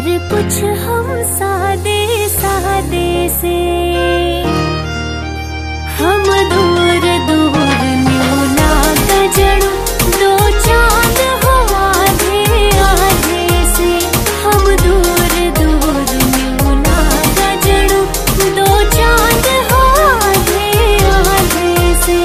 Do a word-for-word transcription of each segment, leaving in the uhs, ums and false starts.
और कुछ हम सादे सादे से। हम दूर दूर न्यू ना गजड़ू दो चांद हो आधे आधे से। हम दूर दूर न्यू ना गजड़ू दो चांद हो आधे आधे से।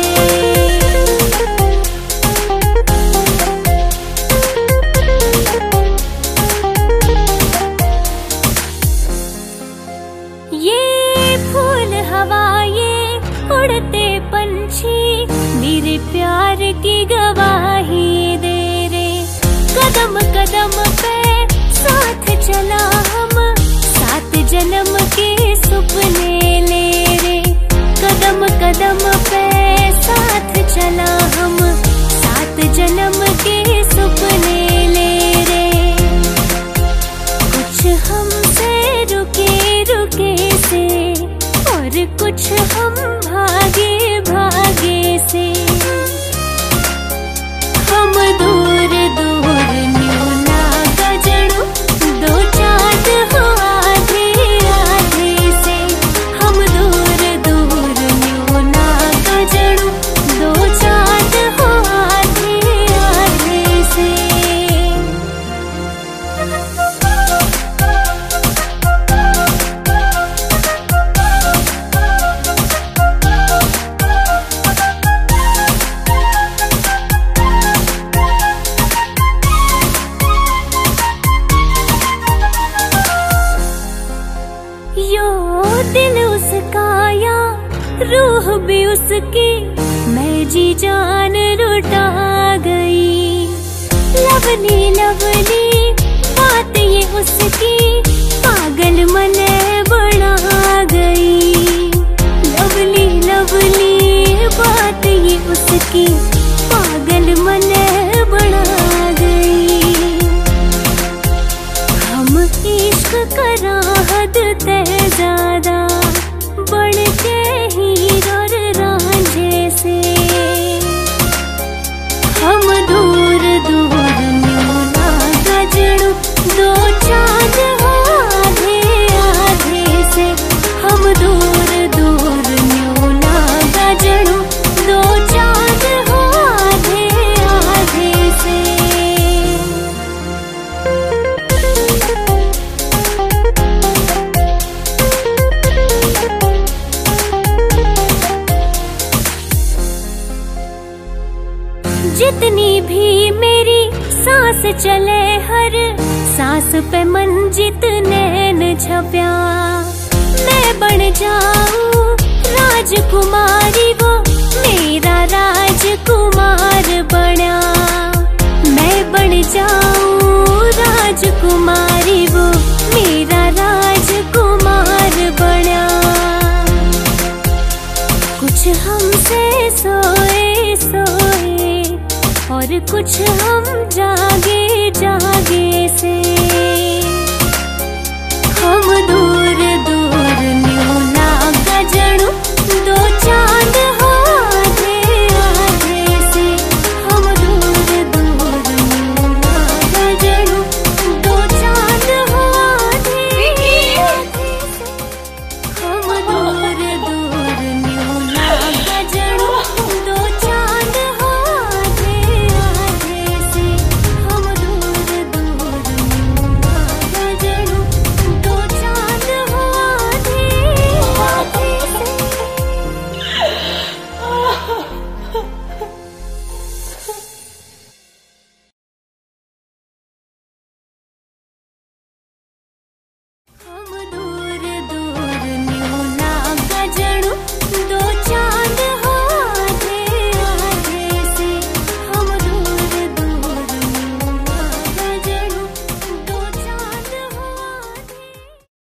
ये फूल हवा ये उड़ते पंछी मेरे प्यार की गवाही दे रे। कदम कदम पे साथ चला हम सात जन्म के सपने ले रे। कदम कदम पे साथ चला हम सात जन्म के सपने ले रे। कुछ हमसे रुके रुके से और कुछ हम भागे भागे से। हम दूर दूर न्यू ना गजड़ू दो चांद हो आधे आधे से। हम दूर दूर न्यू ना गजड़ू दो चांद हो आधे आधे से। यो दिल उसका या रूह भी उसकी मैं जी जान लुटा गई। लवली लवली बात ये उसकी पागल मन बना गई। लवली लवली बात ये उसकी पागल मन बना गई। हम इश्क करा हद ते ज्यादा बढ़ के हीर और रांझे से। हम दूर दूर न्यू ना गजड़ू दो चांद हो आधे आधे से। हम दूर दूर न्यू ना गजड़ू दो चांद हो आधे आधे से। जितनी भी मेरी सांस चले हर सांस पे मन जितने न छप्या। मैं बन जाऊं राजकुमारी वो मेरा राजकुमार बना। मैं बन जाऊं राजकुमारी वो मेरा राजकुमार बना। कुछ हमसे सोए सोए और कुछ हम जागे जागे से।